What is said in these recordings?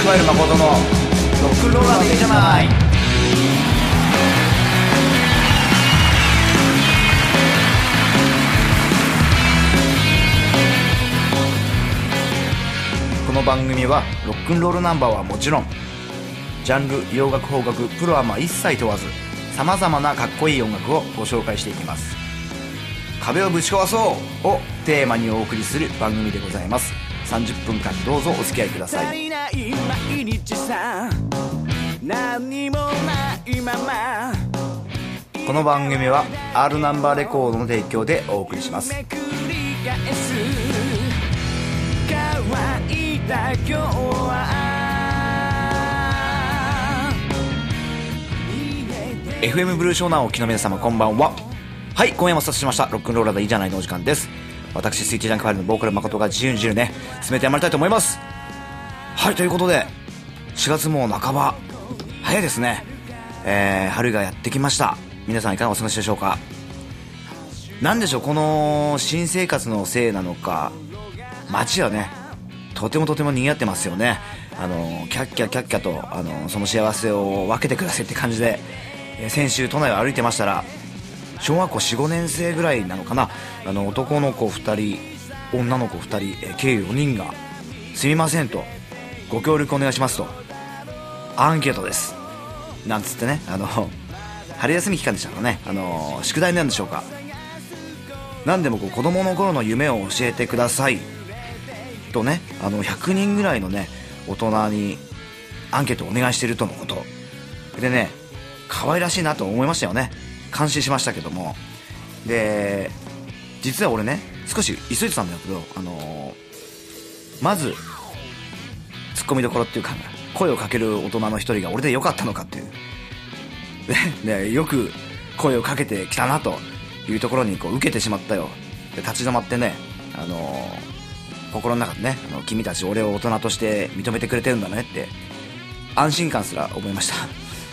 桑原誠のロックンローラーでいいじゃない。この番組はロックンロールナンバーはもちろん、ジャンル、洋楽、邦楽、プロアマ一切問わず、さまざまなかっこいい音楽をご紹介していきます。壁をぶち壊そうをテーマにお送りする番組でございます。30分間どうぞお付き合いください。この番組は R ナンバーレコードの提供でお送りします。FM ブルー湘南をお聞きの皆様、こんばんは。はい、今夜もスタートしましたロックンローラーでいいじゃないのお時間です。私スイッチジャンクファイルのボーカル誠が自由に自由ね進めてまいりたいと思います。はい、ということで4月も半ば、早いですね。春がやってきました。皆さんいかがお過ごしでしょうか。なんでしょう、この新生活のせいなのか、街はねとても賑わってますよね。キャッキャキャッキャとその幸せを分けてくださいって感じで、先週都内を歩いてましたら、小学校 4,5 年生ぐらいなのかな、男の子2人女の子2人、計4人がすみませんと、ご協力お願いしますと、アンケートですなんつってね、春休み期間でしたからね、宿題なんでしょうか。なんでも子供の頃の夢を教えてくださいとね、100人ぐらいのね大人にアンケートをお願いしているとのことでね、可愛らしいなと思いましたよね。感心しましたけども、で実は俺ね少し急いでたんだけど、まずツッコミどころっていうか、声をかける大人の一人が俺でよかったのかっていうでよく声をかけてきたなというところに受けてしまったよ。で立ち止まってね、心の中でね、君たち俺を大人として認めてくれてるんだねって安心感すら覚えました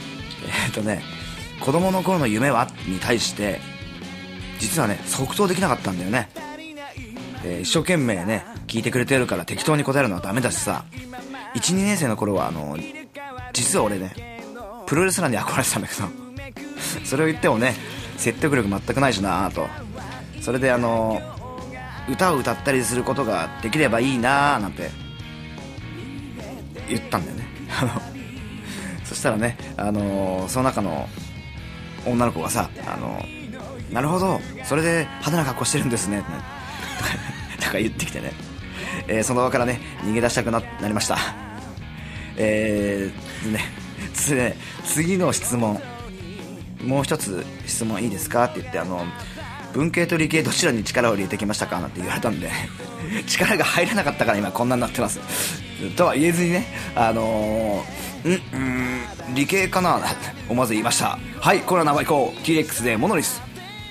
子供の頃の夢はに対して実はね即答できなかったんだよね。一生懸命ね聞いてくれてるから適当に答えるのはダメだしさ、 1,2 年生の頃は実は俺ねプロレスラーに憧れてたんだけどそれを言ってもね説得力全くないしなと、それで歌を歌ったりすることができればいいななんて言ったんだよねそしたらね、その中の女の子がさ、なるほどそれで派手な格好してるんですねとか言ってきてね、その場からね逃げ出したくなりました。次の質問、もう一つ質問いいですかって言って、文系と理系どちらに力を入れてきましたかなんて言われたんで力が入らなかったから今こんなになってますとは言えずにね、理系かな思わず言いました。はい、これは名前いこう。 T-Rex でモノリス。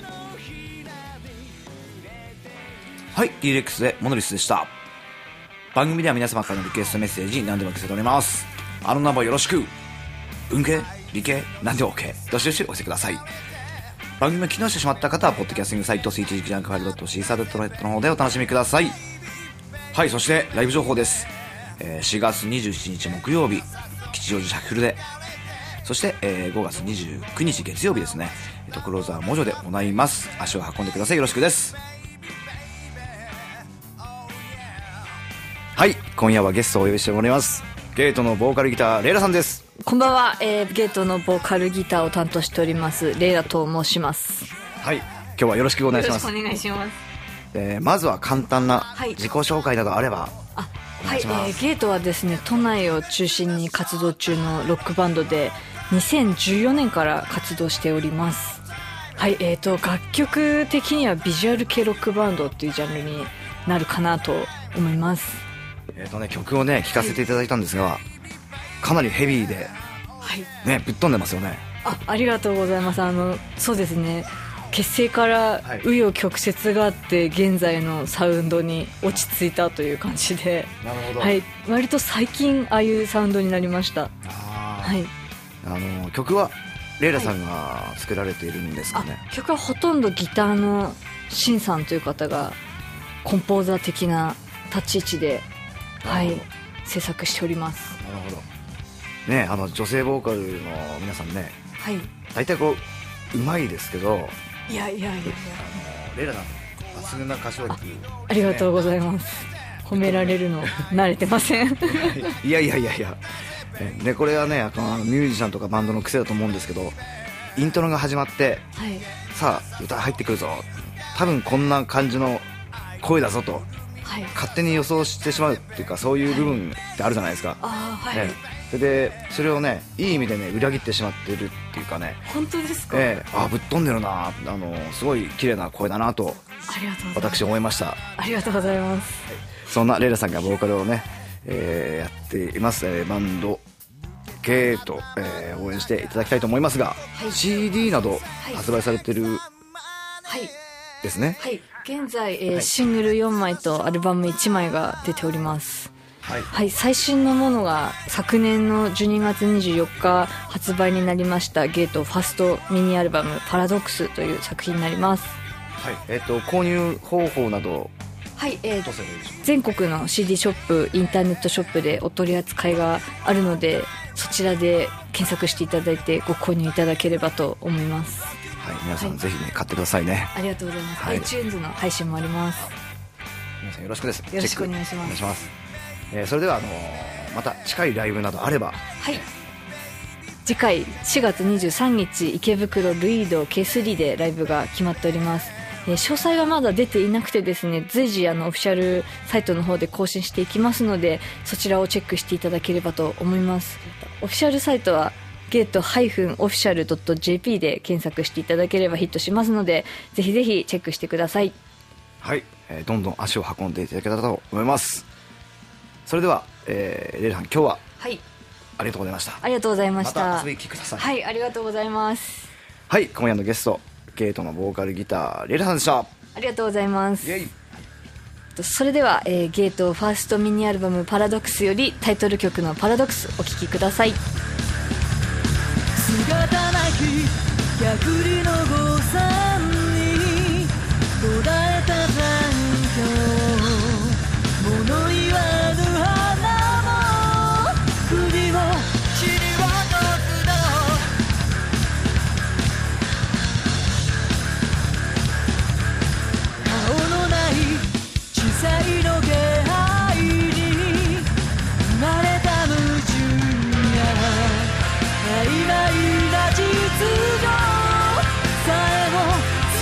はい、 T-Rex でモノリスでした。番組では皆様からのリクエストメッセージ何でも受け付けております。ナンバーよろしく。文系理系何でも OK、 どしどしお寄せください。番組を機能してしまった方はポッドキャスティングサイトスイッチジャンクファイル .caesar.net の方でお楽しみください。はい、そしてライブ情報です。4月27日木曜日吉祥寺シャッフルで、そして、5月29日月曜日ですね、クローザーモジョで行います。足を運んでください。よろしくです。はい、今夜はゲストをお呼びしております。ゲートのボーカルギターレイラさんです。 こんばんは、ゲートのボーカルギターを担当しておりますレイラと申します。 はい、今日はよろしくお願いします。 よろしくお願いします。 まずは簡単な自己紹介などあれば、 はい、ゲートはですね都内を中心に活動中のロックバンドで2014年から活動しております。はい、楽曲的にはビジュアル系ロックバンドっていうジャンルになるかなと思います。 曲をね聴かせていただいたんですが、かなりヘビーで、 はいね、ぶっ飛んでますよね。 ありがとうございます。そうですね、結成から紆余曲折があって現在のサウンドに落ち着いたという感じで、 なるほど、 はい、割と最近ああいうサウンドになりました。はい、 曲はレイラさんが作られているんですかね。 曲はほとんどギターのシンさんという方がコンポーザー的な立ち位置で、はい、制作しております。 なるほど。 ね、女性ボーカルの皆さんね、 はい。 大体こううまいですけど、 いやいやいやいや、 レイラさん抜群な歌唱力、 ありがとうございます。褒められるの慣れてません。 いやいやいやいや、ね、これはね、ミュージシャンとかバンドの癖だと思うんですけど、イントロが始まって、 はい。 さあ歌入ってくるぞ、多分こんな感じの声だぞとはい。 勝手に予想してしまうっていうか、そういう部分ってあるじゃないですか、 ああ、はい。 ね、それでそれをね、いい意味でね裏切ってしまってるっていうかね、 本当ですか？ ぶっ飛んでるな、すごい綺麗な声だなとありがとうございます。 私思いました。 ありがとうございます。 そんなレイラさんがボーカルをね、やっています、バンドゲート、応援していただきたいと思いますが、 はい、 CD などい発売されてるはいですね。 はい、現在、 はい、 シングル4枚とアルバム1枚が出ております。 はい、 はい、最新のものが昨年の12月24日発売になりましたゲートファーストミニアルバムパラドックスという作品になります。 はい、購入方法など、 はい、全国の CD ショップ、インターネットショップでお取り扱いがあるので、そちらで検索していただいてご購入いただければと思います。 はい、皆さんぜひね、買ってくださいね。 ありがとうございます、 はい、 iTunes の配信もあります。 皆さんよろしくです。 よろしくお願いします。 お願いします。それではまた近いライブなどあれば、 はい、次回4月23日池袋ルイード K3 でライブが決まっております。詳細はまだ出ていなくてですね、随時オフィシャルサイトの方で更新していきますので、そちらをチェックしていただければと思います。オフィシャルサイトはゲート-official.jp で検索していただければヒットしますので、ぜひぜひチェックしてください。 はい、どんどん足を運んでいただけたらと思います。それでは、レイラさん、今日は、 はい、 ありがとうございました。 ありがとうございました。 また遊びに来てください。 はい、ありがとうございます。 はい、今夜のゲストゲートのボーカルギターレイラさんでした。 ありがとうございます。 イエイ。 それでは、ゲートファーストミニアルバムパラドックスよりタイトル曲のパラドックスお聴きください。 姿なき逆利の誤算に途絶えた残響、物言わぬ花も首を散り落とすの、顔のない小さいの気配に生まれた矛盾が曖昧な実情さえも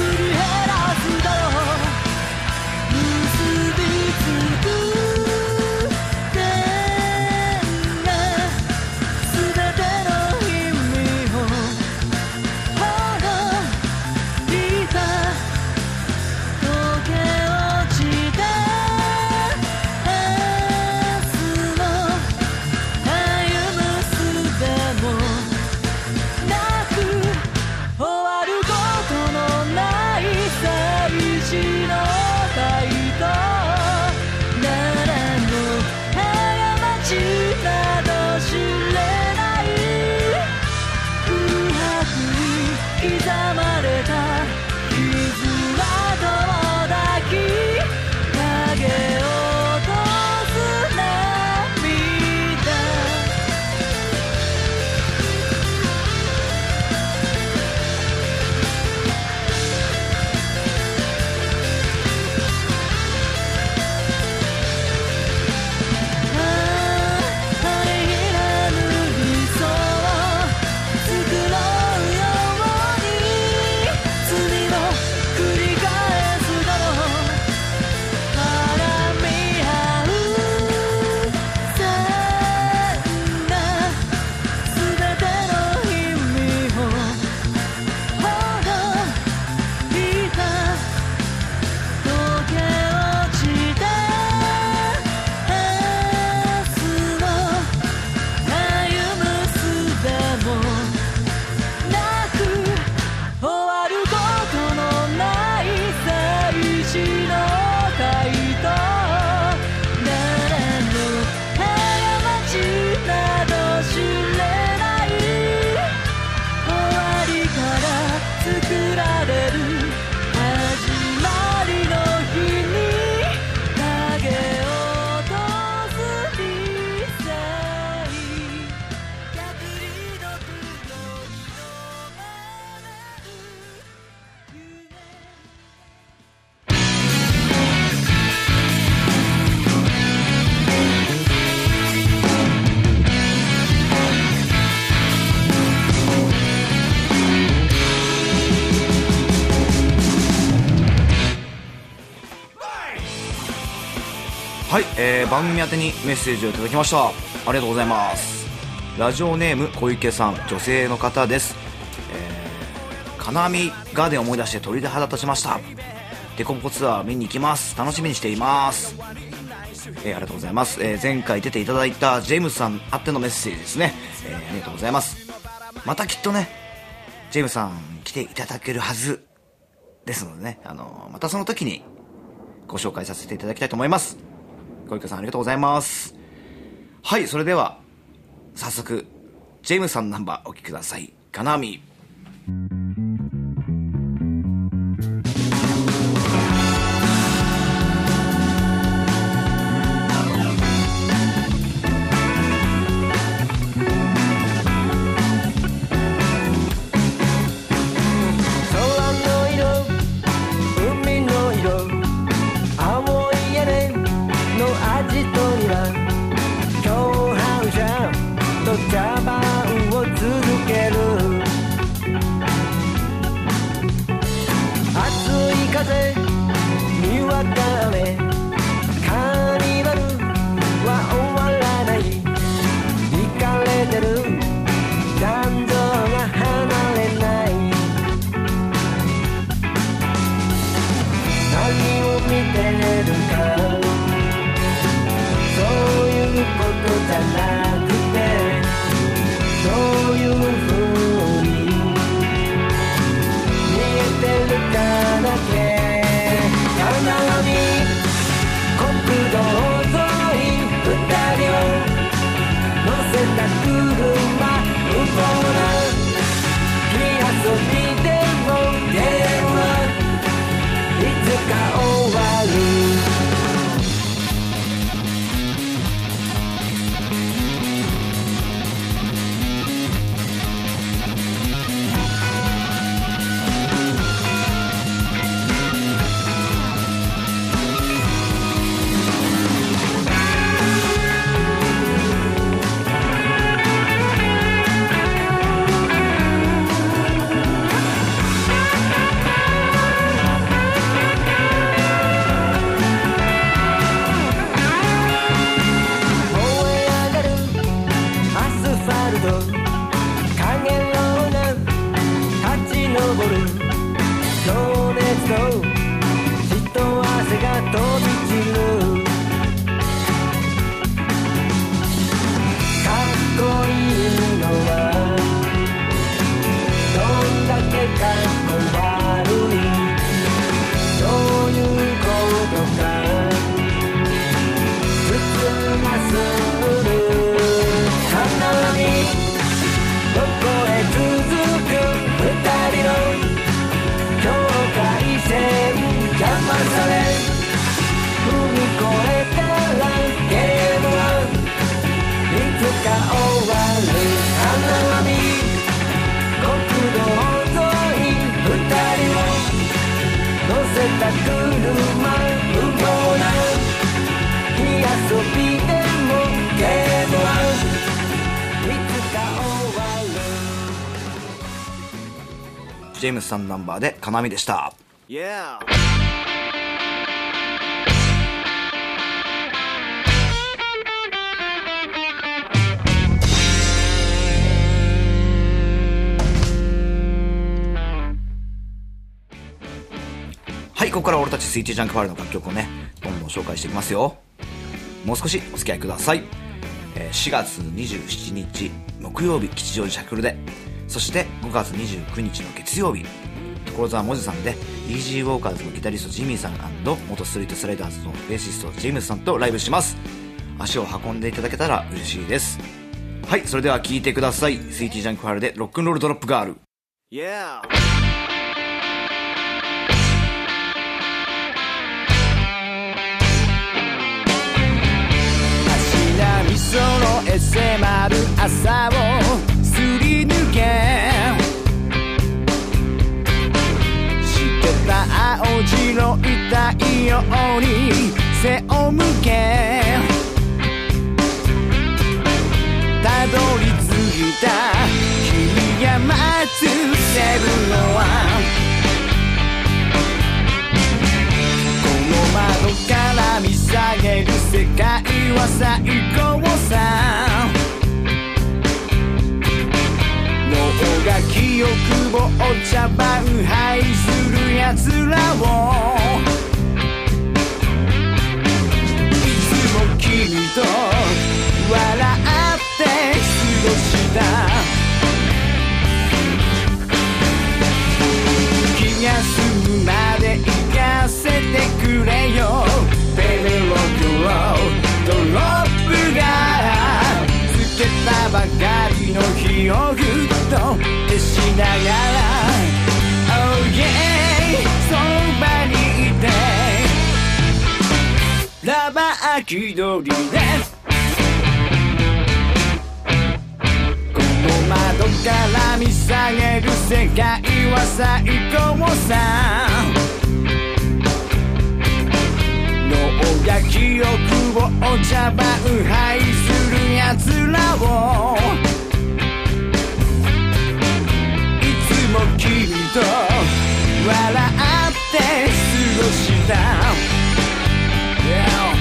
はい、番組宛てにメッセージをいただきました。ありがとうございます。ラジオネーム小池さん、女性の方です。金網ガーデンを思い出して鳥で肌立ちました。デコボコツアー見に行きます。楽しみにしています。ありがとうございます。前回出ていただいたジェームスさんあってのメッセージですね。ありがとうございます。またきっとねジェームスさん来ていただけるはずですのでね、またその時にご紹介させていただきたいと思います。小池さんありがとうございます。はい、それでは早速ジェームスさんのナンバーお聴きください。カナミ。ジェームスさんのナンバーでカナミでした。 Yeah。 はい、ここから俺たちスイーティージャンクファイルの楽曲をねどんどん紹介していきますよ。もう少しお付き合いください。4月27日木曜日吉祥寺シャッフルで、そして5月29日の月曜日所沢文字さんでイージーウォーカーズのギタリストジミーさん&元ストリートスライダーズのベーシストジェームスさんとライブします。足を運んでいただけたら嬉しいです。はい、それでは聴いてください。スイーティージャンクファイルでロックンロールドロップガール。 Yeah。 そのえ迫る朝をすり抜け、してた青白い太陽に背を向け、たどり着いた君が待つセブンは、この窓から見下げげる世界は最高さ。脳が記憶をお茶番はいするやつらをいつも君と笑って過ごした気が済むまで行かせてくれよベベロクロドロップがつけたばかりの日をぐっと消しながら Oh yeah そばにいてラバー気取りでこの窓から見下げる世界は最高さ。脳が記憶をお茶番はいするやつらをいつも君と笑って過ごした、yeah.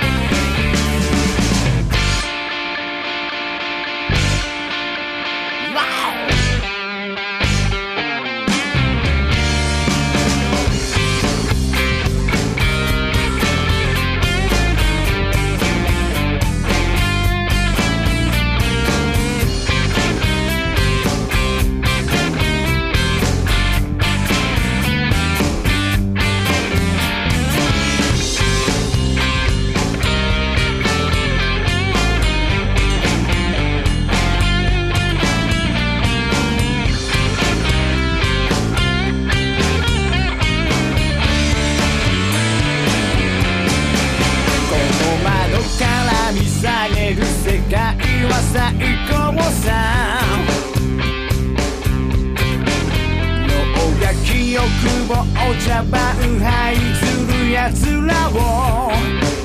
世界は最高さ。脳が記憶をお茶番はいするやつらを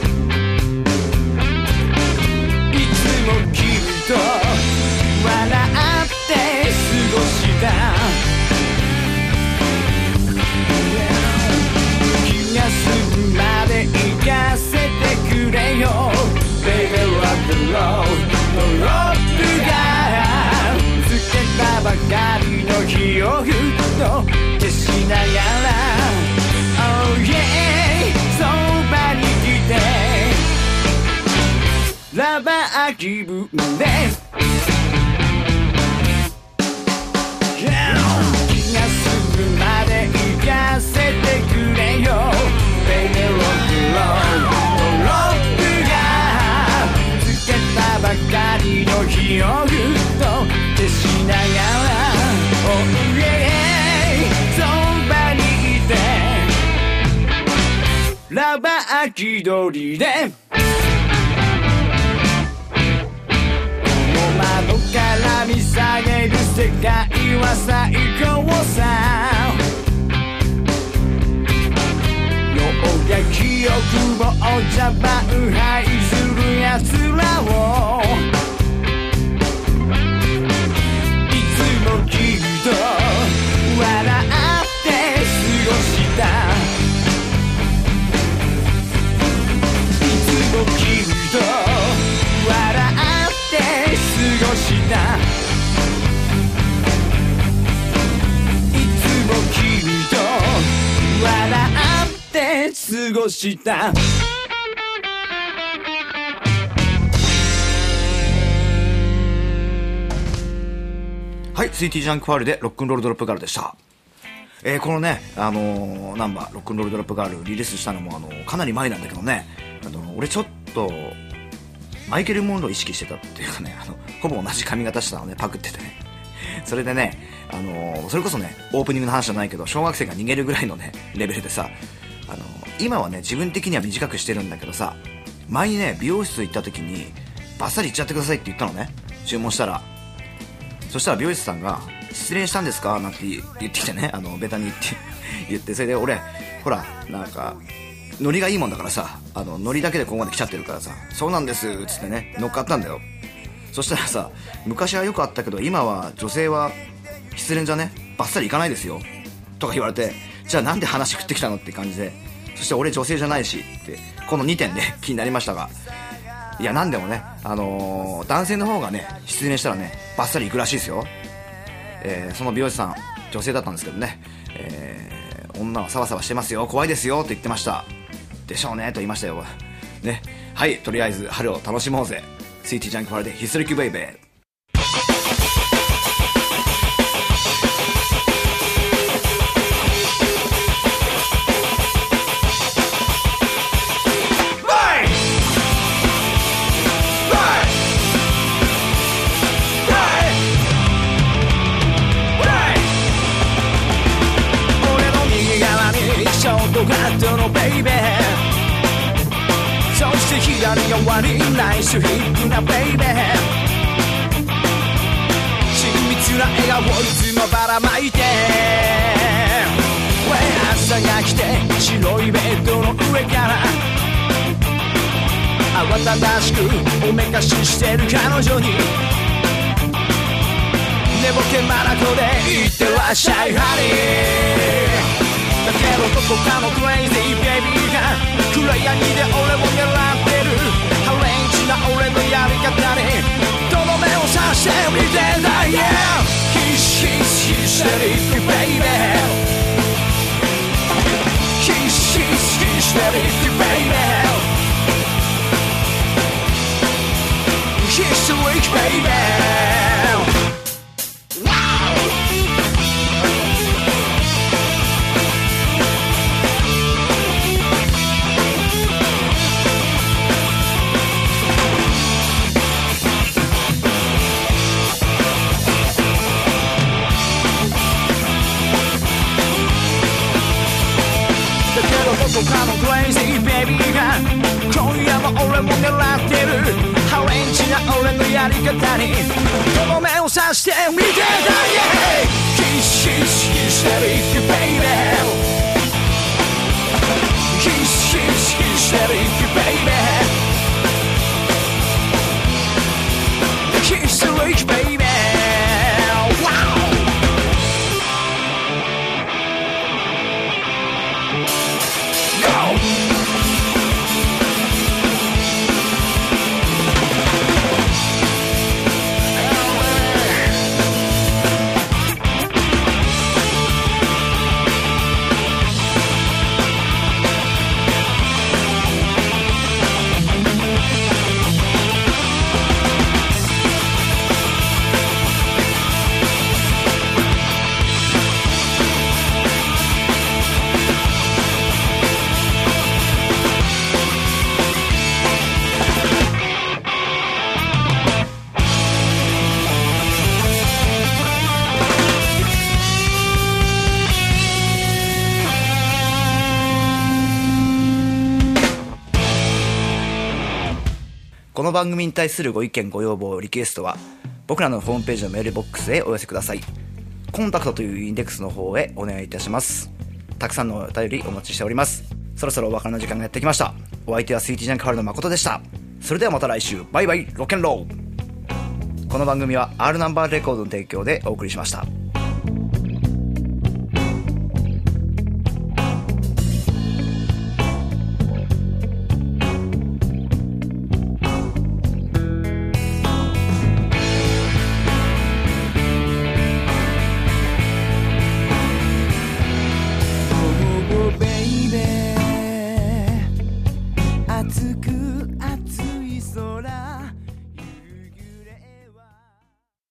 いつも君と笑って過ごした気が済むまで行かせてくれよBaby rock and roll ドロップがつけたばかりの日をふっと消しながら Oh yeah そばに来てラバー気分で、yeah、気が済むまで行かせてくれよ Baby rock and roll ドロップばかりの日をぐっと消しながら Oh yeah そばにいてラバー気取りでこの窓から見下げる世界は最高さ。脳が記憶をお茶番はいするやつらをいつも君と笑って過ごしたいつも君と笑って過ごしたいつも君と笑って過ごしたはい、スイーティージャンクファールでロックンロールドロップガールでした。このね、ナンバーロックンロールドロップガールリリースしたのもかなり前なんだけどね、俺ちょっとマイケル・モンロー意識してたっていうかね、ほぼ同じ髪型したのね、パクっててね。それでね、それこそね、オープニングの話じゃないけど、小学生が逃げるぐらいのね、レベルでさ、今はね、自分的には短くしてるんだけどさ、前にね、美容室行った時に、バッサリいっちゃってくださいって言ったのね、注文したら。そしたら美容師さんが失礼したんですかなんて言ってきてね、ベタに言って、それで俺ほらなんかノリがいいもんだからさ、ノリだけでここまで来ちゃってるからさ、そうなんですっつってね乗っかったんだよ。そしたらさ、昔はよくあったけど今は女性は失恋じゃねバッサリいかないですよとか言われて、じゃあなんで話振ってきたのって感じで、 そして俺女性じゃないしってこの2点ね気になりましたが、いやなんでもね、男性の方がね失恋したらねバッサリいくらしいですよ。その美容師さん女性だったんですけどね、女はサバサバしてますよ、怖いですよと言ってました。でしょうねと言いましたよね。はい、とりあえず春を楽しもうぜ。スイーティージャンクファルでヒストリックベイベー。 ショートカットのベイベー、そして左側にナイスヒップなベイベー、親密な笑顔をいつもばらまいて、朝が来て白いベッドの上から慌ただしくおめかししてる彼女に寝ぼけまなこで言ってらっしゃいハニー。だけどどこかのクレイジーベイビーが暗闇で俺を狙ってる、ハレンチな俺のやり方にとどめを刺してみてんだ、yeah! ヒシヒステリックベイベー、ヒシヒステリックベイベー、ヒステリックベイベー。どこかのクレイジーベイビーが今夜も俺を狙ってる、ハレンチな俺のやり方にとどめを刺してみてんだ、yeah! ヒシヒステリックベイベー、ヒシヒステリックベイベー、ヒステリックベイベー。 この番組に対するご意見ご要望リクエストは僕らのホームページのメールボックスへお寄せください。コンタクトというインデックスの方へお願いいたします。たくさんのお便りお待ちしております。そろそろお別れの時間がやってきました。お相手はスイーティージャンクファルの誠でした。それではまた来週、バイバイロッケンロール。この番組は R ナンバーレコードの提供でお送りしました。